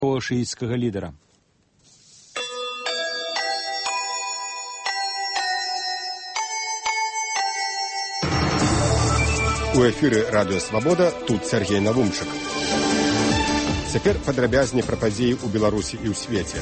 шыіцкага лідара. У эфіры радыё «Свабода», тут Сергей Навумчык. Цяпер падрабязней пра падзеі ў Беларусі і ў свеце.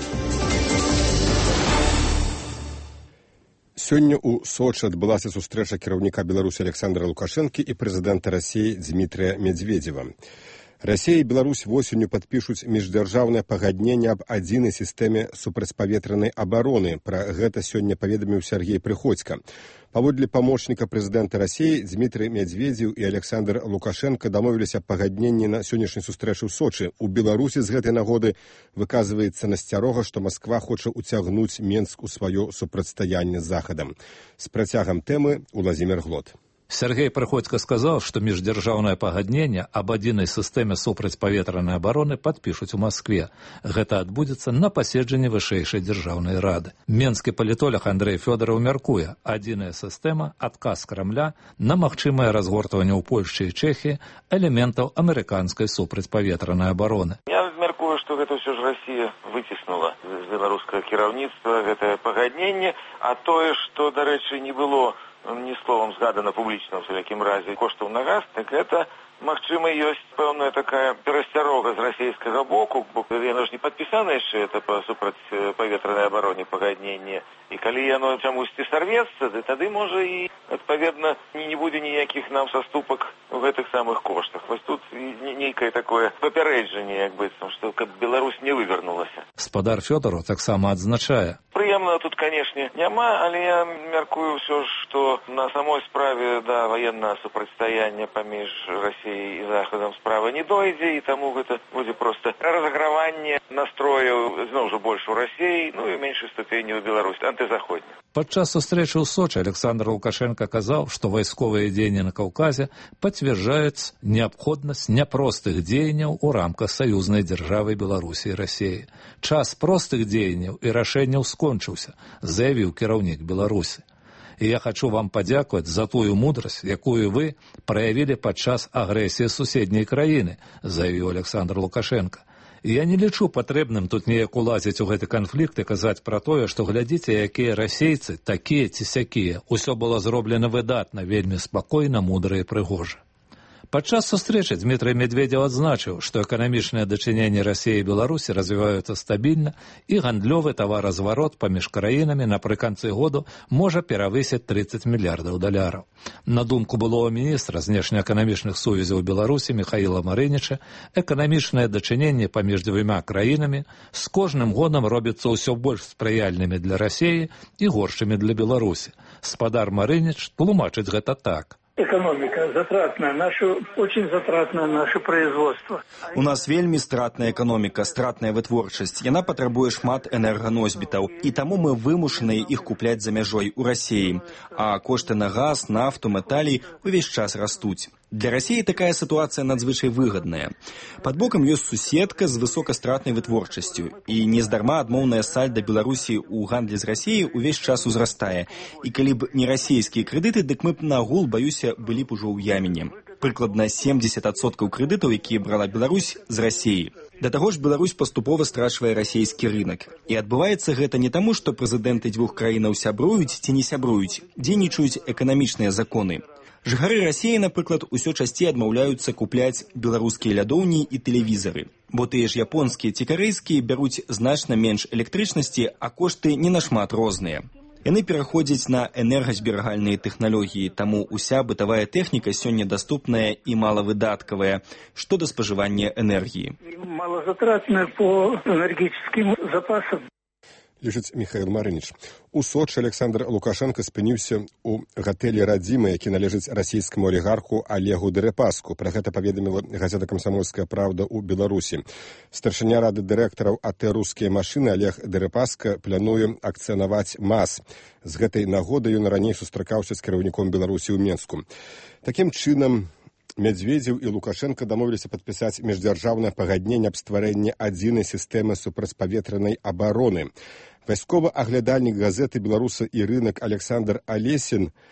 Сёння ў Сочы адбылася сустрэча кіраўніка Беларусі Александра Лукашэнкі і прэзідэнта Расіі Дмітрыя Медведзева. Расія і Беларусь восенню падпішуць міждзяржаўнае пагадненне аб адзінай сістэме супрацьпаветранай абароны. Пра гэта сёння паведаміў Сергей Прыходзька. Паводле памочніка прэзідэнта Расіі Дмітрый Медведзеў і Александр Лукашенко дамовіліся аб пагадненні на сённяшняй сустрэчы ў Сочы. У Беларусі з гэтай нагоды выказваецца насцярога, што Масква хоча ўцягнуць Менск у сваё супрацьстаянне з Захадам. З працягам тэмы Уладзімір Глот. Сергей Прыходзька сказаў, што міждзяржаўнае пагадненне аб адзінай сістэме супрацьпаветранай абароны падпішуць у Маскве. Гэта адбудзецца на паседжанні вышэйшай дзяржаўнай рады. Менскі палітолог Андрэй Фёдораў мяркуе, адзіная сістэма – адказ Крамля на магчымае разгортванне ў Польшчы і Чэхіі элементаў амерыканскай супрацьпаветранай абароны. Я мяркую, што гэта ўсё ж Расія выціснула з беларускага кіраўніцтва гэтае пагадненне, а тое, што, дарэчы, не было ні словам згадана публічна ў всякім разе коштаў на газ, так гэта, магчыма, ёсць пэўная такая перасцярога з расійскага боку, бо яно ж не падпісана яшчэ это па супрацьпаветранай абароне пагадненне. І калі яно чамусьці сарвецца, тады, можа, і, адпаведна, не будзе ніякіх нам саступак у гэтых самых коштах. Вось тут нейкае такое папярэджанне, як быццам, што каб Беларусь не вывернулася. Спадар Фёдораў таксама адзначае. Прыемна тут, канешне, няма, але я мяркую ўсё ж, што на самой справе да ваеннага супрацьстаяння паміж Расіяй і Захадам справа не дойдзе, і таму гэта будзе проста разаграванне настрояў зноў жа больш у Расіі, ну і ў меншай ступені ў Беларусі, антызаходня. Падчас сустрэчы ў Сочы Александр Лукашенко казаў, што вайсковыя дзеянні на Каўказе пацвярджаюць неабходнасць няпростых дзеянняў у рамках саюзнай дзяржавы Беларусі і Расіі. Час простых дзеянняў і рашэнняў скончыўся, заявіў кіраўнік Беларусі. І я хочу вам падзякаваць за тую мудрасць, якую вы праявілі падчас агрэсіі суседняй краіны, заявіў Александр Лукашенко. І я не лічу патрэбным тут неяк улазіць у гэты канфлікт і казаць пра тое, што глядзіце, якія расейцы, такія ці сякія. Усё было зроблена выдатна, вельмі спакойна, мудра і прыгожа. Падчас сустрэчы Дмітрый Медведзеў адзначыў, што эканамічныя дачыненні Расіі і Беларусі развіваюцца стабільна і гандлёвы таваразварот паміж краінамі напрыканцы году можа перавысіць 30 мільярдаў даляраў. На думку былога міністра знешнеэканамічных сувязяў Беларусі Міхаіла Марыніча, эканамічныя дачыненні паміж дзвюма краінамі з кожным годам робяцца ўсё больш спрыяльнымі для Расіі і горшымі для Беларусі. Спадар Марыніч тлумачыць гэта так. Экономика затратная, очень затратное наше производство. У нас вельмі стратная экономика, стратная вытворчасць. Яна патрабуе шмат энерганосьбітаў, і таму мы вымушаныя іх купляць за мяжой у Расіі. А кошты на газ, нафту, металій увесь час растуць. Для Расіі такая сітуацыя надзвычай выгадная. Пад бокам ёсць суседка з высокастратнай вытворчасцю, і нездарма адмоўная сальда Беларусі ў гандлі з Расіяй увесь час узрастае. І калі б не расійскія крэдыты, дык мы б нагул, баюся, былі б ужо ў ямене. Прыкладна 70% крэдытаў, якія брала Беларусь з Расіі. Да таго ж Беларусь паступова страчвае расійскі рынак. І адбываецца гэта не таму, што прэзідэнты дзвюх краінаў сябруюць ці не сябруюць, дзейнічаюць эканамічныя законы. Жыхары Расіі, напрыклад, усё часцей адмаўляюцца купляць беларускія лядоўні і тэлевізары. Бо тыя ж японскія ці карэйскія бяруць значна менш электрычнасці, а кошты не нашмат розныя. Яны пераходзяць на энергазберагальныя тэхналогіі, таму уся бытавая тэхніка сёння даступная і малавыдаткавая, што да спажывання энергіі. Малазатратная по энергетическим запасам. Лічыць Міхаіл Марыніч. У Сочы Александр Лукашенко спыніўся ў гатэлі «Радзіма», які належыць расійскаму алігарху Олегу Дерипаску. Пра гэта паведаміла газета «Камсамольская правда» ў Беларусі. Старшыня рады дырэктараў АТ «Рускія машыны» Олег Дерипаска плануе акцыянаваць МАЗ. З гэтай нагоды ён раней сустракаўся з кіраўніком Беларусі ў Менску. Такім чынам, Медведзеў і Лукашенко дамовіліся падпісаць міждзяржаўнае пагадненне аб стварэнні адзінай сістэмы супрацьпаветранай абароны. Вайсковы аглядальнік газеты «Беларусы і рынак» Александр Алесін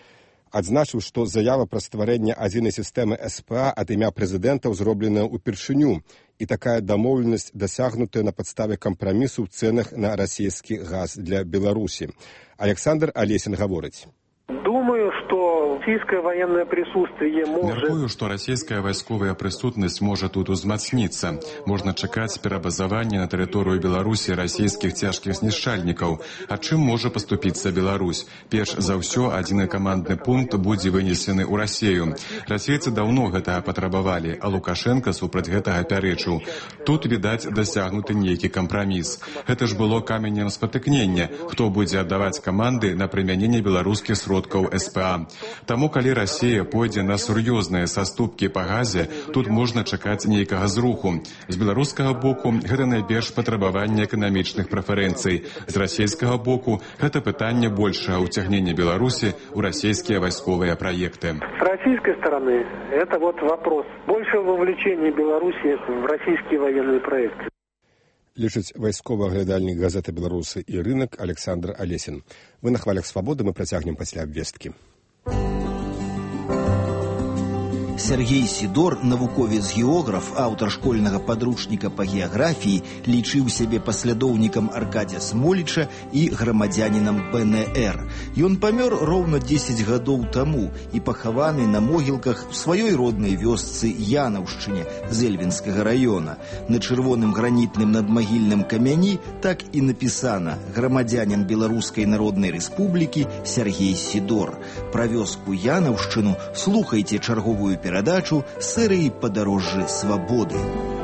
Адзначыў, што заява пра стварэнне адзінай сістэмы СПА ад імя прэзідэнтаў зробленая ўпершыню, і такая дамоўленасць дасягнутая на падставе кампрамісу ў цэнах на расійскі газ для Беларусі. Александр Алесін гаворыць. Думаю, что российское военное присутствие может... Мяркую, што расійская вайсковая прысутнасць можа тут узмацніцца. Можна чакаць перабазавання на тэрыторыю Беларусі расійскіх цяжкіх знішчальнікаў. А чым можа паступіцца Беларусь? Перш за ўсё, адзіны камандны пункт будзе вынесены ў Расею. Расейцы даўно гэтага патрабавалі, а Лукашенко супраць гэтага пярэчыў. Тут, відаць, дасягнуты нейкі кампраміс. Гэта ж было каменем спатыкнення, хто будзе аддаваць каманды на прымяненне беларускіх сродкаў СПА. Таму, калі Расія пойдзе на сур'ёзныя саступкі па газе, тут можна чакаць нейкага зруху. З беларускага боку гэта найперш патрабаванне эканамічных прэферэнцый. З расійскага боку гэта пытанне большага ўцягнення Беларусі ў расійскія вайсковыя праекты. С российской стороны это вот вопрос большего вовлечения Беларуси в российские военные проекты. Лічыць вайсковы аглядальнік газеты «Беларусы» і рынок Александр Алесін. Вы на хвалях свабоды, мы працягнем пасля абвесткі. Сергей Сидор, навуковец-географ, аўтар школьнага падручніка па геаграфіі, лічыў сябе паслядоўнікам Аркадзя Смоліча і грамадзянінам БНР. Ён памёр роўна 10 гадоў таму і пахаваны на могілках у сваёй роднай вёсцы Янаўшчыне з Эльвінскага раёна. На чырвоным гранітным надмагільным камяні так і напісана «Грамадзянін Беларускай Народнай Рэспублікі Сергей Сидор». Пра вёску Янаўшчыну слухайце чарговую перадачу серыі «Падарожжы свабоды».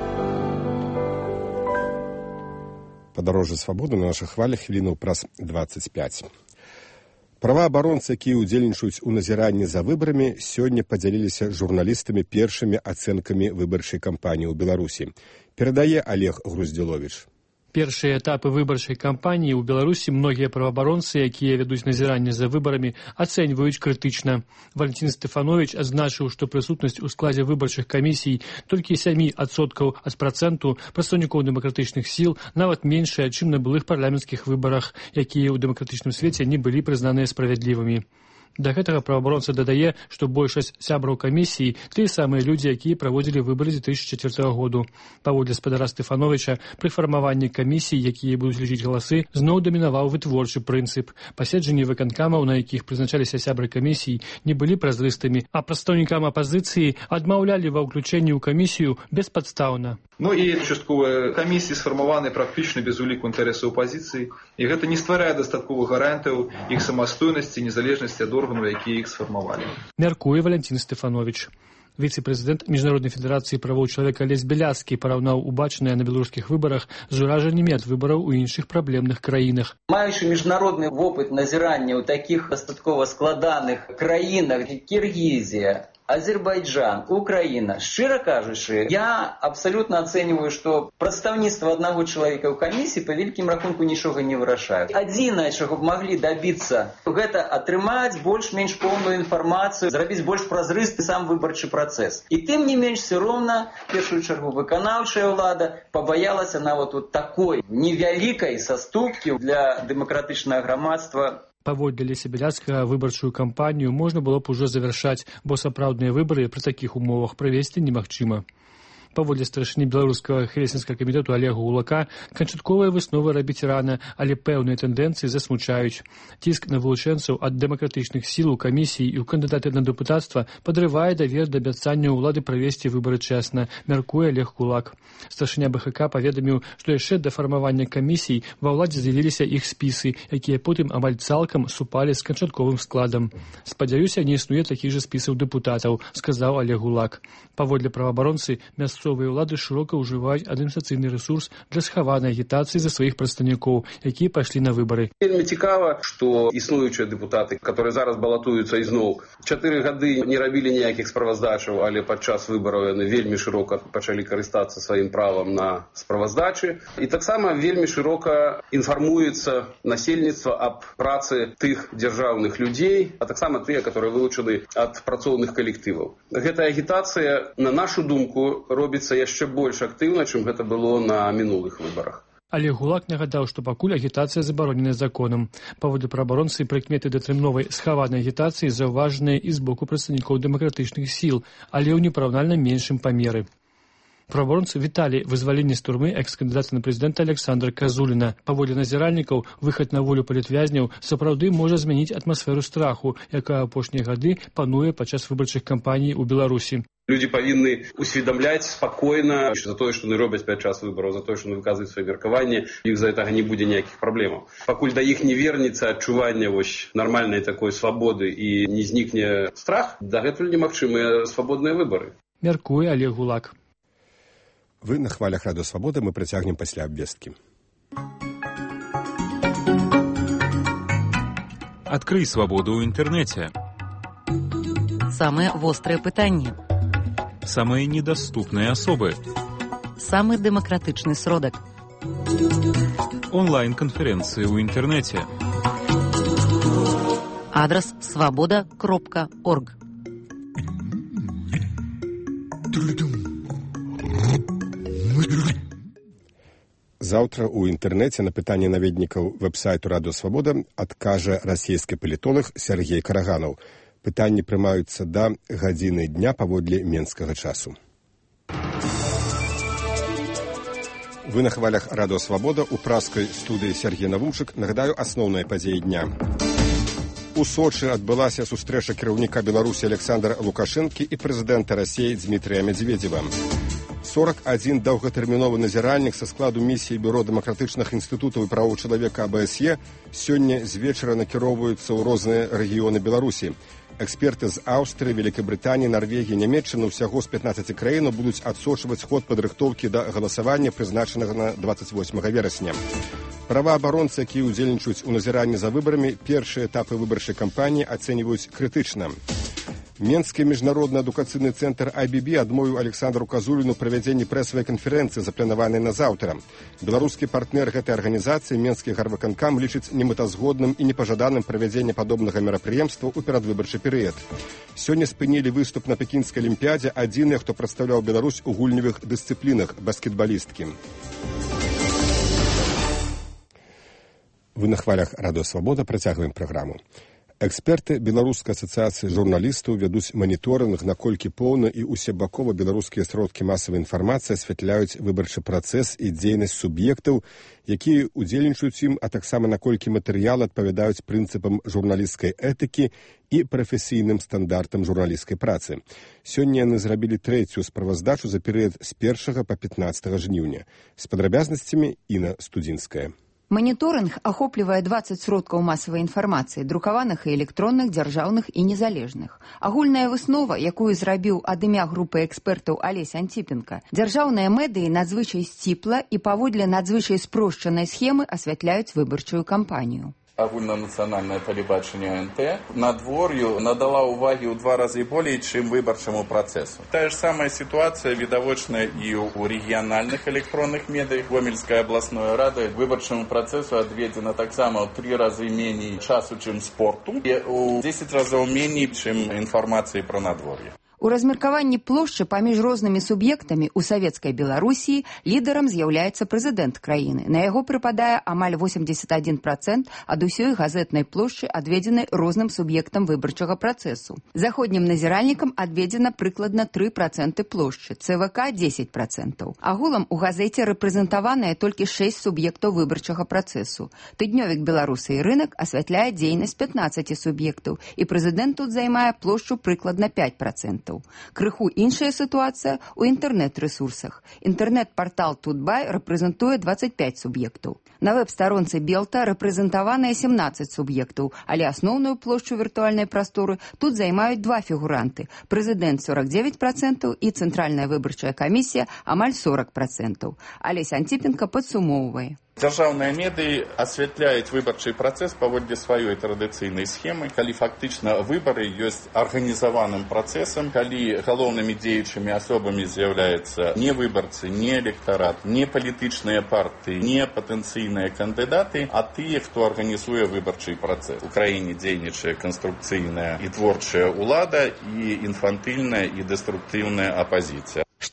«Падарожжы свабоды» на нашых хвалях хвілінаў праз 25. Праваабаронцы, якія ўдзельнічаюць у назіранні за выбарамі, сёння падзяліліся з журналістамі першымі ацэнкамі выбарчай кампаніі ў Беларусі. Перадае Олег Груздзіловіч. Першыя этапы выбарчай кампаніі ў Беларусі многія праваабаронцы, якія вядуць назіранне за выбарамі, ацэньваюць крытычна. Валентин Стефанович адзначыў, што прысутнасць у складзе выбарчых камісій толькі 7% ад працэнту прадстаўнікоў дэмакратычных сіл, нават меншая, чым на былых парламенцкіх выбарах, якія ў дэмакратычным свеце не былі прызнаныя справядлівымі. Да гэтага праваабаронца дадае, што большасць сябраў камісіі тыя самыя людзі, якія праводзілі выбары 2004 году. Паводле спадара Стефановича, пры фармаванні камісій, якія будуць лічыць галасы, зноў дамінаваў вытворчы прынцып. Паседжанні выканкамаў, на якіх прызначаліся сябры камісій, не былі празрыстымі, а прадстаўнікам апазіцыі адмаўлялі ва ўключэнні ў камісію беспадстаўна. Ну і частковыя камісіі сфармаваны практычна без уліку інтарэсаў апазіцыі, і гэта не стварае дастатковых гарантыяў іх самастойнасці, незалежнасці ад органаў, якія іх сфармавалі. Мяркуе Валентин Стефанович. Віцэ-прэзідэнт Міжнароднай федэрацыі правоў чалавека Алесь Бяляцкі параўнаў убачанае на беларускіх выбарах з уражаннямі ад выбараў у іншых праблемных краінах. Маючы міжнародны вопыт назірання ў такіх дастаткова складаных краінах, як Кіргізія, Азербайджан, Украина. Шчыра кажучы, я абсолютно ацэньваю, што прадстаўніцтва аднаго чалавека ў камісіі па вялікім рахунку нічога не вырашаюць. Адзінае, чаго б маглі дабіцца, гэта атрымаць больш-менш поўную інфармацыю, зрабіць больш празрысты сам выбарчы працэс. І тым не менш все роўна, в першую чаргу выканаўчая ўлада пабаялася нават вот такой невялікай саступкі для дэмакратычнага грамадства. Паводле Алеся Бяляцкага выбарчую кампанію можна было б ужо завяршаць, бо сапраўдныя выбары пры такіх умовах правесці немагчыма. Паводле старшыні беларускага хелсінскага камітэту Олега Гулака, канчатковыя высновы рабіць рана, але пэўныя тэндэнцыі засмучаюць. Ціск на вылучэнцаў ад дэмакратычных сіл у камісіі і ў кандыдаты на дэпутацтва падрывае давер да абяцання ўлады правесці выбары чэсна, мяркуе Олег Гулак. Старшыня БХК паведаміў, што яшчэ да фармавання камісій ва ўладзе з'явіліся іх спісы, якія потым амаль цалкам супалі з канчатковым складам. Спадзяюся, не існуе такіх жа спісаў дэпутатаў, сказаў Олег Гулак. Паводле праваабаронцы, мясцовыя ўлады шырока ўжываюць адміністрацыйны рэсурс для схаванай агітацыі за сваіх прадстаўнікоў, якія пайшлі на выбары. Вельмі цікава, што існуючыя дэпутаты, которые зараз балатуюцца ізноў, 4 гады не рабілі ніякіх справаздачаў, але падчас выбараў яны вельмі шырока пачалі карыстацца сваім правам на справаздачы. І таксама вельмі шырока інфармуецца насельніцтва аб працы тых дзяржаўных людзей, а таксама тыя, которые вылучаны ад працоўных калектываў. Гэтая агітацыя, на нашу думку, робіцца яшчэ больш актыўна, чым гэта было на мінулых выбарах. Олег Гулак нагадаў, што пакуль агітацыя забароненая законам. Паводле праабаронцы, прыкметы датэрміновай схаванай агітацыі заўважаныя і з боку прадстаўнікоў дэмакратычных сіл, але ў непараўнальна меншым памеры. Праабаронцы віталі вызваленне з турмы экс-кандыдата на прэзідэнта Александра Казуліна. Паводле назіральнікаў, выхад на волю палітвязняў сапраўды можа змяніць атмасферу страху, якая апошнія гады пануе падчас выбарчых кампаній у Беларусі. Люди павінны усведамляць спакойна за тое, што яны робяць падчас выбараў, за тое, што яны выказваюць свае меркаванні, іх за гэтага не будзе ніякіх праблемаў. Пакуль да іх не вернецца адчуванне нармальнай такой свабоды і не знікне страх, дагэтуль немагчымыя свабодныя выбары. Мяркуе Олег Гулак. Вы на хвалях Радыё Свабода, мы працягнем пасля абвесткі. Адкрый свабоду ў інтэрнэце. Самыя вострыя пытанні. Самые недоступные особы. Самый демократичный сродок. Онлайн-конференции в интернете. Адрес svoboda.org. Заўтра ў інтэрнэце на пытанне наведнікаў вэб-сайту Радыё Свабода адкажа расійскі палітолог Сергей Караганаў. Пытанні прымаюцца да гадзіны дня паводле менскага часу. Вы на хвалях Радыё Свабода, у праскай студыі Сергей Навумчык. Нагадаю, асноўныя падзеі дня. У Сочы адбылася сустрэча кіраўніка Беларусі Александра Лукашэнкі і прэзідэнта Расіі Дзмітрыя Медведзева. 41 даўгатэрміновы назіральнік са складу місіі Бюро дэмакратычных інстытутаў і правоў чалавека АБСЕ сёння з вечара накіроўваюцца ў розныя рэгіёны Беларусі. Эксперты з Аўстрыі, Великабрытаніі, Нарвегіі, Нямецчыны ўсяго з 15 краін будуць адсочваць ход падрыхтоўкі да галасавання, прызначанага на 28 верасня. Праваабаронцы, якія ўдзельнічаюць у назіранні за выбарамі, першыя этапы выбарчай кампаніі ацэньваюць крытычна. Менскі міжнародны адукацыйны цэнтр IBB адмовіў Александру Казуліну правядзенні прэсавай канферэнцыі, запланаванай на заўтра. Беларускі партнер гэтай арганізацыі, Менскі гарвыканкам, лічыць немэтазгодным і непажаданым правядзення падобнага мерапрыемства ў перадвыбарчы перыяд. Сёння спынілі выступ на пекінскай алімпіядзе адзіныя, хто прадстаўляў Беларусь у гульневых дысцыплінах, баскетбалісткі. Вы на хвалях Радыё Свабода, працягваем праграму. Эксперты Беларускай асацыяцыі журналістаў вядуць маніторынг, наколькі поўна і усебакова беларускія сродкі масавай інфармацыі асвятляюць выбарчы працэс і дзейнасць суб'ектаў, якія ўдзельнічаюць ім, а таксама наколькі матэрыялы адпавядаюць прынцыпам журналісцкай этыкі і прафесійным стандартам журналісцкай працы. Сёння яны зрабілі трэцюю справаздачу за перыяд з 1 па 15 жніўня. З падрабязнасцямі Інна Студзінская. Моніторинг ахоплівае 20 сродкаў масавай інфармацыі, друкаваных і электронных, дзяржаўных і незалежных. Агульная выснова, якую зрабіў ад імя групы экспертаў Алесь Антипенко, дзяржаўныя медыі надзвычай сціпла і паводле надзвычай спрошчанай схемы асвятляюць выбарчую кампанію. Агульнанацыянальнае тэлебачанне АНТ надвор'ю надала ўвагі ў 2 разы болей, чым выбарчаму працэсу. Тая ж самая сітуацыя відавочная і ў рэгіянальных электронных медыях. Гомельская абласная рада выбарчаму працэсу адведзена таксама ў 3 разы меней часу, чым спорту, і ў 10 разоў меней, чым інфармацыі пра надвор'е. У размеркаванні плошчы паміж рознымі суб'ектамі ў савецкай Беларусі лідарам з'яўляецца прэзідэнт краіны. На яго прыпадае амаль 81% ад усёй газетнай плошчы, адведзенай розным суб'ектам выбарчага працэсу. Заходнім назіральнікам адведзена прыкладна 3% плошчы, ЦВК 10%. Агулам у газеце рэпрэзентаваныя толькі 6 суб'ектаў выбарчага працэсу. Тыднёвік «Беларусы і рынак» асвятляе дзейнасць 15 суб'ектаў, і прэзідэнт тут займае плошчу прыкладна 5%. Крыху іншая сітуацыя ў інтэрнэт-рэсурсах. Інтэрнэт-партал Тутбай рэпрэзентуе 25 суб'ектаў. На вэб-старонцы Белта рэпрэзентаваныя 17 суб'ектаў, але асноўную плошчу віртуальнай прасторы тут займаюць 2 фігуранты. Прэзідэнт 49% і Цэнтральная выбарчая камісія амаль 40%. Алесь Антипенко падсумоўвае. Дзяржаўныя медыі асвятляюць выбарчы працэс паводле сваёй традыцыйнай схемы, калі фактычна выбары ёсць арганізаваным працэсам, калі галоўнымі дзеючымі асобамі з'яўляюцца не выбарцы, не электарат, не палітычныя партыі, не патэнцыйныя кандыдаты, а тыя, хто арганізуе выбарчы працэс. У краіне дзейнічае канструкцыйная і творчая ўлада і інфантыльная і дэструктыўная апазіцыя.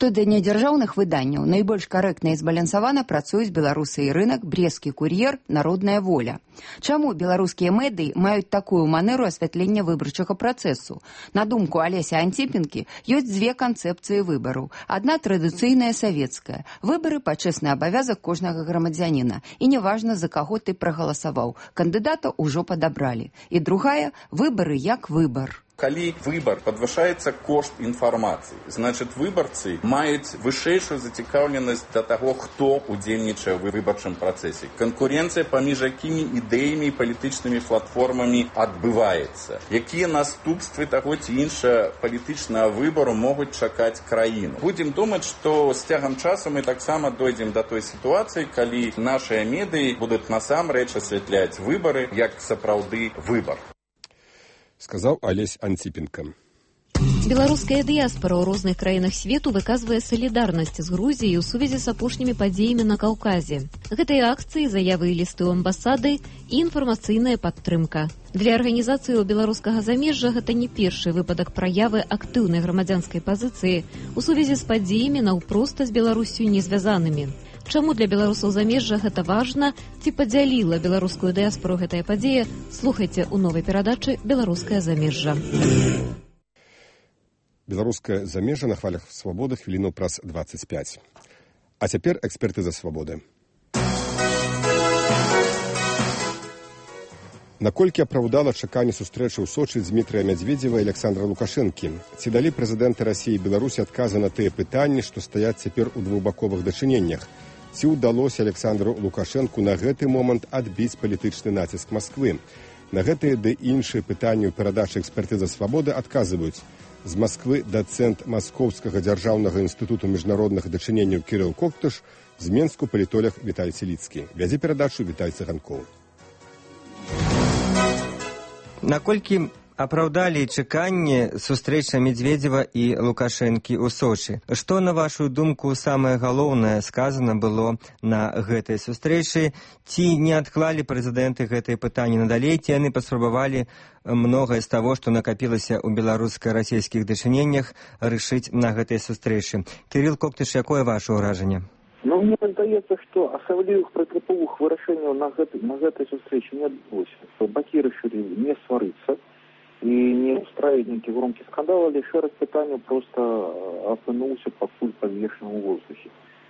Што для недзяржаўных выданняў найбольш карэктна і збалансавана працуюць беларусы і рынак, брестскі кур'ер, народная воля. Чаму беларускія медыі маюць такую манеру асвятлення выбарчага працэсу? На думку Алеся Антипенкі, ёсць дзве канцэпцыі выбараў. Адна традыцыйная савецкая. Выбары пачэсны абавязак кожнага грамадзяніна. І неважна, за каго ты прагаласаваў. Кандыдата ўжо падабралі. І другая – выбары як выбар. Калі выбар падвышаецца кошт інфармацыі, значыць выбарцы маюць вышэйшую зацікаўленасць да таго, хто удзельнічае ў выбарчым працэсе. Канкурэнцыя паміж якімі ідэямі і палітычнымі платформамі адбываецца. Якія наступствы таго ці іншага палітычнага выбару могуць чакаць краіну. Будзем думаць, што з цягам часу мы таксама дойдзем да той сітуацыі, калі нашыя медыі будуць насамрэч асвятляць выбары як сапраўды выбар. Сказаў Алесь Антипенко. Беларуская дыяспара ў розных краінах свету выказвае салідарнасць з Грузіяй у сувязі з апошнімі падзеямі на Каўказе. Гэтыя акцыі, заявы і лісты ў амбасады і інфармацыйная падтрымка. Для арганізацыі беларускага замежжа гэта не першы выпадак праявы актыўнай грамадзянскай пазіцыі ў сувязі з падзеямі наўпроста з Беларусю не звязанымі. Чаму для беларусаў замежжа гэта важна, ці падзяліла беларускую дыяспору гэтая падзея, слухайце ў новай перадачы «Беларускае замежжа». Беларускае замежжа на хвалях свабоды хвіліну праз 25. А цяпер экспертыза свабоды. Наколькі апраўдала чаканне сустрэчы ў Сочы Дмітрия Медведева і Александра Лукашэнкі? Ці далі прэзідэнты Расіі і Беларусі адказы на тыя пытанні, што стаяць цяпер у двухбаковых дачыненнях? Ці ўдалося Александру Лукашэнку на гэты момант адбіць палітычны націск Масквы? На гэтыя ды іншыя пытанні ў перадачы экспертыза свабоды адказваюць з Масквы дацэнт Маскоўскага дзяржаўнага інстытуту міжнародных дачыненняў Кірыл Коктыш, з Менску палітолог Віталь Целіцкі. Вядзе перадачу Віталь Цыганкоў. Наколькі апраўдалі чаканне сустрэча Медведева і Лукашэнкі ў Сочы? Што, на вашу думку, самае галоўнае сказана было на гэтай сустрэчы? Ці не адклалі прэзідэнты гэтыя пытанні надалей, ці яны паспрабавалі многае з таго, што накапілася ў беларуска-расійскіх дачыненнях, рашыць на гэтай сустрэчы? Кірыл Коктыш, якое ваше ўражанне? Мне здаецца, што асаблівых прынцыповых вырашэнняў на гэтай сустрэчы не адбылося. Бакі рашылі не сварыцца і не устраивать нейкіх громкіх скандалаў, але шэраг пытанняў проста апынуўся пакуль падвешаны ў воздухе.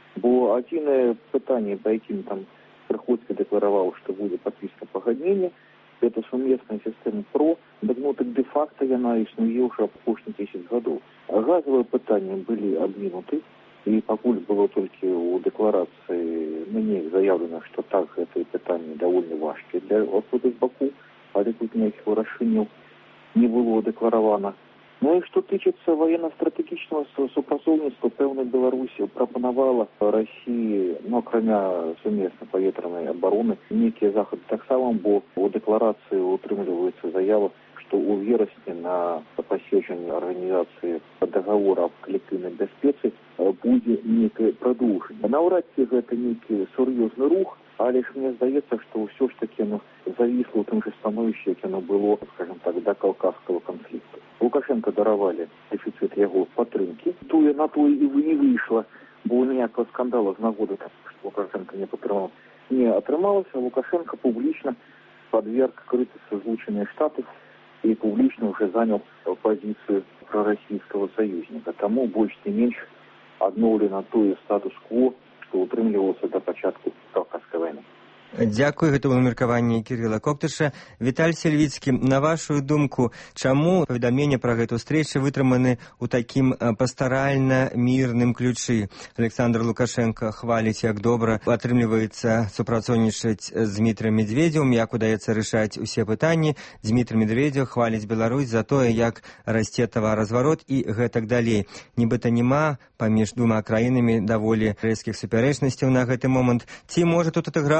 Бо адзінае пытанне, па якім там Прыходзька дэклараваў, што будзе падпісана пагадненне, гэта сумесная сістэма ПРО, дык дэ-факта яна існуе ўжо апошніх 10 гадоў. Газавыя пытанні былі абмінуты, і пакуль было толькі ў дэкларацыі мне заявлена, што так, гэтыя пытанні даволі важкія для абодвух бакоў, але тут ніякіх вырашэнняў не было дэкларавана. Ну і што тычыцца военно-стратэгічнага супрацоўніцтва, пэўна, Беларусі прапанавала Расіі, акрамя сумеснай паветранай абароны, нейкія захады таксама, бо у дэкларацыі утрымліваецца заява, што ў верасні на паседжанні арганізацыі дагавора аб калектыўнай бяспецы будзе нейкае прадоўжанне. Наўрад ці гэта нейкі сур'ёзны рух, але ж мне здаецца, што ўсё ж такі завісло ў тым жа становішчы, як яно было, скажем так, да каўказскага канфлікту. Лукашенко даравалі дэфіцыт яго падтрымкі. Тое на тое і выйшла, бо ніякага скандала з нагоды, што Лукашенко не падтрымаў, не атрымалася. Лукашенко публічна падверг крытыцы Злучаныя Штаты і публічна ўжо заняў пазіцыю прарасійскага саюзніка. Таму больш ці менш адноўлена тое статус-кво, што утрымлівалася да пачатку каўказскай вайны. Дзякую, гэта было меркаванне Кірыла Коктыша. Віталь Сельвіцкі, на вашу думку, чаму паведамленні пра гэту сустрэчу вытрыманы ў такім пастаральна мірным ключы? Александр Лукашенко хваліць, як добра атрымліваецца супрацоўнічаць з Дмітрыем Медведзевым, як удаецца рашаць усе пытанні. Дмітрый Медведзев хваліць Беларусь за тое, як расце таваразварот і гэтак далей. Нібыта няма паміж двума краінамі даволі рэзкіх супярэчнасцяў на гэты момант. Ці, можа, тут адыграла ролю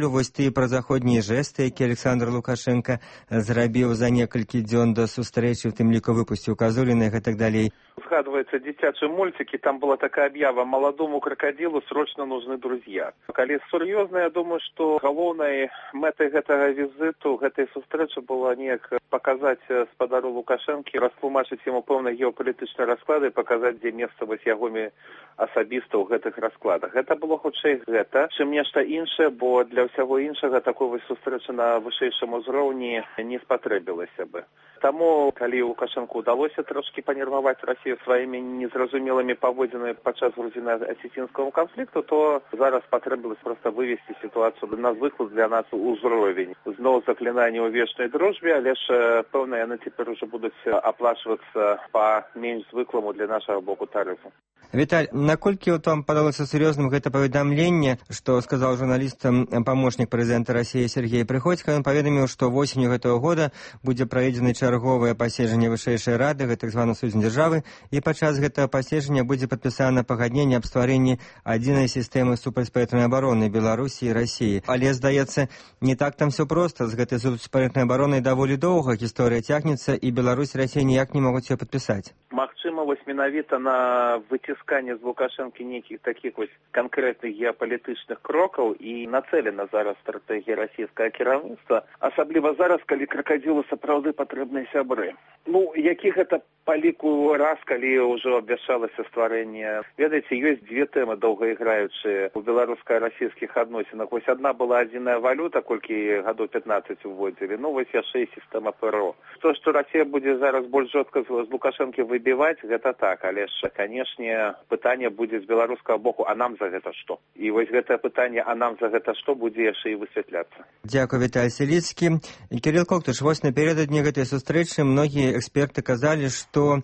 Ізраілю, вось тыя празаходнія жэсты, які Александр Лукашенко зрабіў за некалькі дзён да сустрэчы, у тым ліку выпусціў Казуліна і так далей. Згадваецца дзіцячыя мультики, там была такая аб'ява: маладому крокодилу срочно нужны друзья. Калі сур'ёзна, я думаю, што галоўнай мэтай гэтага візіту, гэтай сустрэчы была неяк паказаць спадару Лукашэнкі, растлумачыць яму пэўныя геапалітычныя расклады, паказаць, дзе месца вось ягомі асабіста ў гэтых раскладах. Гэта было хутчэй гэта, чым нешта іншае, бо для ўсяго іншага такой вось сустрэчы на вышэйшым узроўні не спатрэбілася бы. Таму, калі Лукашэнку ўдалося трошкі панерваваць Расію сваімі незразумелымі паводзінамі падчас грузіна-асецінскага канфлікту, то зараз патрэбілася проста вывесці сітуацыю на звыклы для нас узровень. Зноў заклінанне ў вечнай дружбе, але ж пэўна яны цяпер ужо будуць аплачвацца па менш звыкламу для нашага боку тарыфу. Віталь, наколькі вам падалося сур'ёзным гэта паведамленне, што сказаў журналістам памочнік прэзідэнта Расіі Сергей Прыходзька? Ён паведаміў, што восенню гэтага года будзе праведзена чарговае паседжанне вышэйшай рады, гэта так званы суд дзяржавы, і падчас гэтага паседжання будзе падпісана пагадненне аб стварэнні адзінай сістэмы супрацьпаветранай абароны Беларусі і Расіі. Але, здаецца, не так там все проста. З гэтай супрацьпаветранай абаронай даволі доўга гісторыя цягнецца, і Беларусь і Расія ніяк не могуць яе падпісаць. Магчыма, вось менавіта на выцісканне з Лукашэнкі нейкіх такіх вось канкрэтных геапалітычных крокаў і нацелена зараз стратэгія расійскага кіраўніцтва, асабліва зараз, калі крокодилу сапраўды патрэбныя сябры. Ну, які гэта па ліку раз, калі ўжо абвяшчалася стварэнне. Ведаеце, ёсць дзве тэмы доўгаіграючыя ў беларуска-расійскіх адносінах. Вось адна была адзіная валюта, колькі гадоў 15 уводзілі, ну вось яшчэ і сістэма ПРО. То, што Расія будзе зараз больш жорстка з Лукашэнкі выбіваць, гэта так, але ж, канешне, пытанне будзе з беларускага боку, а нам за гэта што? І вось гэтае пытанне, а нам за гэта што, будзе яшчэ і высвятляцца. Дзякуй, Віталь Селіцкі. Кірилл Коктыш, вось напярэдадні гэтай сустрэчы многія эксперты казалі, што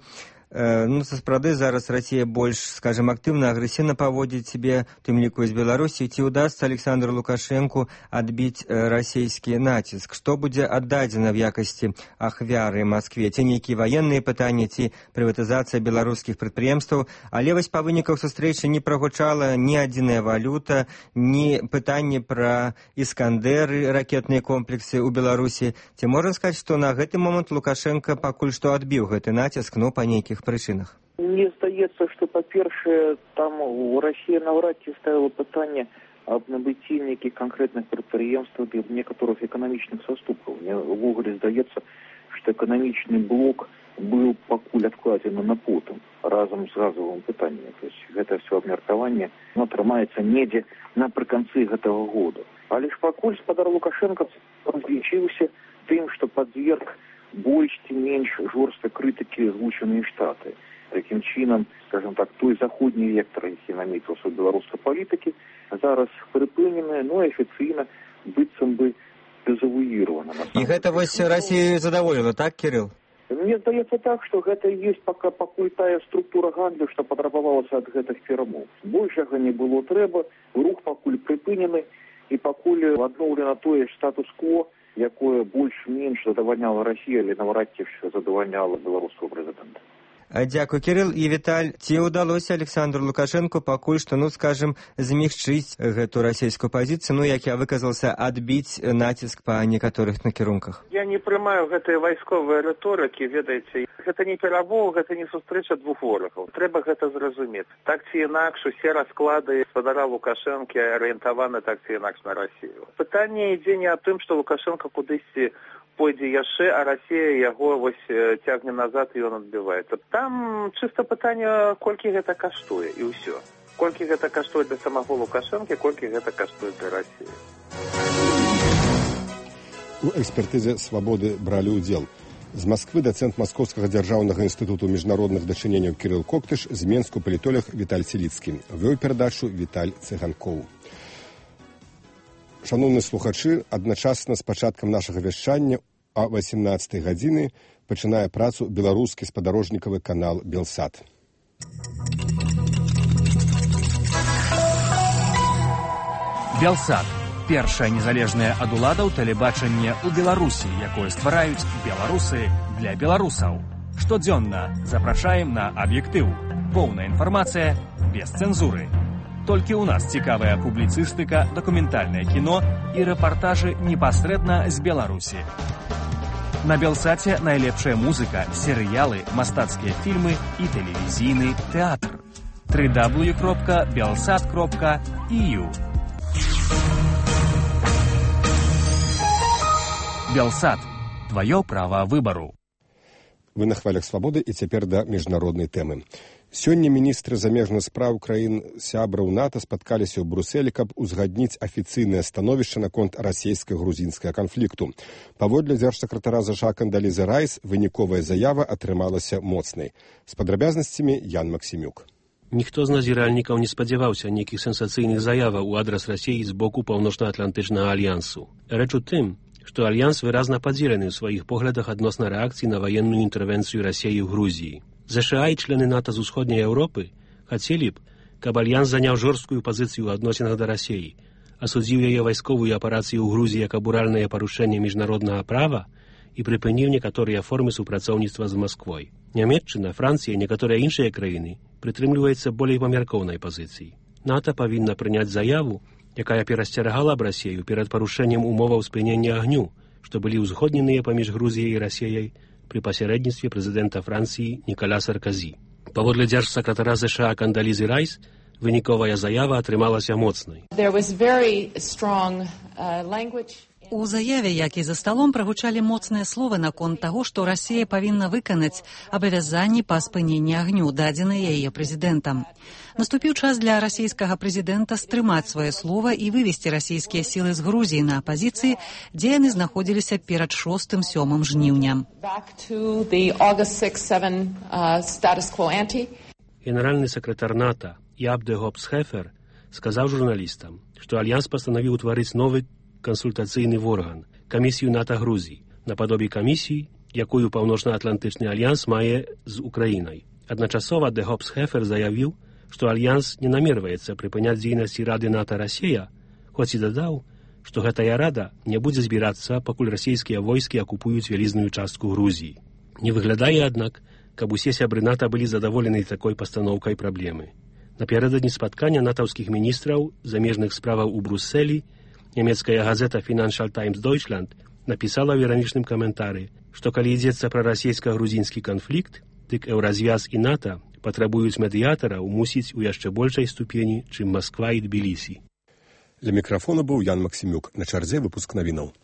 сапраўды зараз Расія больш, скажем, актыўна, агрэсіўна паводзіць сябе, у тым ліку з Беларусі. Ці ўдасца Александру Лукашэнку адбіць расійскі націск? Што будзе аддадзена в якасці ахвяры Маскве? Ці нейкія ваенныя пытанні, ці прыватызацыя беларускіх прадпрыемстваў? Але вось па выніках сустрэчы не прагучала ні адзіная валюта, ні пытанні пра іскандэры, ракетныя комплексы ў Беларусі. Ці можна сказаць, што на гэты момант Лукашенко пакуль што адбіў гэты націск, па нейкіх прычынах? Мне здаецца, што, па-першае, там у Расія наўрад ці ставіла пытанне аб набыцці нейкіх канкрэтных прадпрыемстваў для некаторых эканамічных саступкаў. Мне ўвогуле здаецца, што эканамічны блок быў пакуль адкладзены на потым, разам з газавым пытаннем. То есть гэта все абмеркаванне атрымаецца недзе напрыканцы гэтага года. Але ж пакуль спадар Лукашенко разлічыўся тым, што падверг больш ці менш жорсткай крытыкі Злучаныя Штаты. Такім чынам, скажем так, той заходні вектор, які намецаўся ў беларускай палітыкі, зараз прыпынены, афіцыйна быццам бы дэзавуіравана. І гэта вось Расію задаволіла, так, Кірилл? Мне здаецца так, што гэта і ёсць пакуль тая структура гандлю, што патрабавалася ад гэтых перамоў. Большага не было трэба, рух пакуль прыпынены, і пакуль адноўлена тое статус-кво, якое больш-менш задавальняла Расія, але наўрад ці задавальняла беларускага прэзідэнта. Дзякуй, Кірилл. І Віталь, ці ўдалося Александру Лукашэнку пакуль што, скажем, змягчыць гэту расійскую пазіцыю, як я выказался, адбіць націск па некаторых накірунках? Я не прымаю гэтыя вайсковыя рыторыкі, ведаеце. Гэта не перамова, гэта не сустрэча двух ворагаў. Трэба гэта зразумець. Так ці інакш, усе расклады спадара Лукашэнкі арыентаваны так ці інакш на Расію. Пытанне ідзе не аб тым, што Лукашенко кудысьці пойдзе яшчэ, а Расія яго вось цягне назад і ён адбіваецца. Там чыста пытанне, колькі гэта каштуе, і ўсё. Колькі гэта каштуе для самого Лукашэнкі, колькі гэта каштуе для Расіі. У экспертызе «Свабоды» бралі ўдзел з Масквы дацэнт Маскоўскага дзяржаўнага інстытуту міжнародных дачыненняў Кірилл Коктыш, з Менску палітолог Віталь Селіцкі. Вёў перадачу Віталь Цыганкоў. Шановныя слухачы, адначасна з пачаткам нашага вяшчання а 18 гадзіны пачынае працу беларускі спадарожнікавы канал «Белсат». «Белсат» – першае незалежнае ад уладаў тэлебачанне ў Беларусі, якое ствараюць беларусы для беларусаў. Штодзённа запрашаем на аб'ектыў. Поўная інфармацыя без цэнзуры. Толькі ў нас цікавая публіцыстыка, дакументальнае кіно і рэпартажы непасрэдна з Беларусі. На Белсаце найлепшая музыка, серыялы, мастацкія фільмы і тэлевізійны тэатр. www.belsat.eu Белсат. Твоё право выбору. Вы на хвалях свабоды і цяпер да міжнароднай тэмы. Сёння міністры замежных спраў краін сябраў НАТО спаткаліся ў Брусэлі, каб узгадніць афіцыйнае становішча наконт расійска-грузінскага канфлікту. Паводле дзяржсакратара ЗША Кандалізы Райс, выніковая заява атрымалася моцнай. З падрабязнасцямі Ян Максімюк. Ніхто з назіральнікаў не спадзяваўся нейкіх сенсацыйных заяваў у адрас Расіі з боку Паўночна-Атлантычнага альянсу. Рэч у тым, што альянс выразна падзелены ў сваіх поглядах адносна рэакцыі на ваенную інтэрвенцыю Расіі ў Грузіі. ЗША і члены НАТО з усходняй Еўропы хацелі б, каб альянс заняў жорсткую пазіцыю ў адносінах да Расіі, асудзіў яе вайсковую аперацыю ў Грузіі як абуральнае парушэнне міжнароднага права і прыпыніў некаторыя формы супрацоўніцтва з Масквой. Нямецчына, Францыя і некаторыя іншыя краіны прытрымліваюцца болей памяркоўнай пазіцыі. НАТО павінна прыняць заяву, якая перасцерагала б Расію перад парушэннем умоваў спынення агню, што былі ўзгодненыя паміж Грузіяй і Расіяй пры пасярэдніцтве прэзідэнта Францыі Ніколя Сарказі. Паводле дзяржсакратара ЗША Кандалізы Райс, выніковая заява атрымалася моцнай. У заяве, як і за сталом, прагучалі моцныя словы наконт таго, што Расія павінна выканаць абавязанні па спыненні агню, дадзеныя яе прэзідэнтам. Наступіў час для расійскага прэзідэнта стрымаць свае слова і вывесці расійскія сілы з Грузіі на пазіцыі, дзе яны знаходзіліся перад 6-7 жніўня. Генеральны сакратар НАТО Яаб де Гопс-Хефер сказаў журналістам, што альянс пастанавіў утварыць новы кансультацыйны орган, камісію НАТО Грузіі, нападобі камісіі, якую Паўночна-Атлантычны альянс мае з Украінай. Адначасова де Гопс-Хефер заявіў, што альянс не намерваецца прыпыняць дзейнасці Рады НАТО Расія, хоць і дадаў, што гэтая рада не будзе збірацца, пакуль расійскія войскі акупуюць вялізную частку Грузіі. Не выглядае, аднак, каб усе сябры НАТО былі задаволены такой пастаноўкай праблемы. Напярэдадні спаткання натаўскіх міністраў замежных справаў у Брусэлі нямецкая газета Financial Times Deutschland напісала ў іранічным каментары, што калі ідзецца пра расійска-грузінскі канфлікт, дык Еўразвяз і НАТО патрабуюць медыятараў мусіць у яшчэ большай ступені, чым Масква і Тбілісі. Ля мікрафону быў Ян Максімюк. На чарзе выпуск навінаў.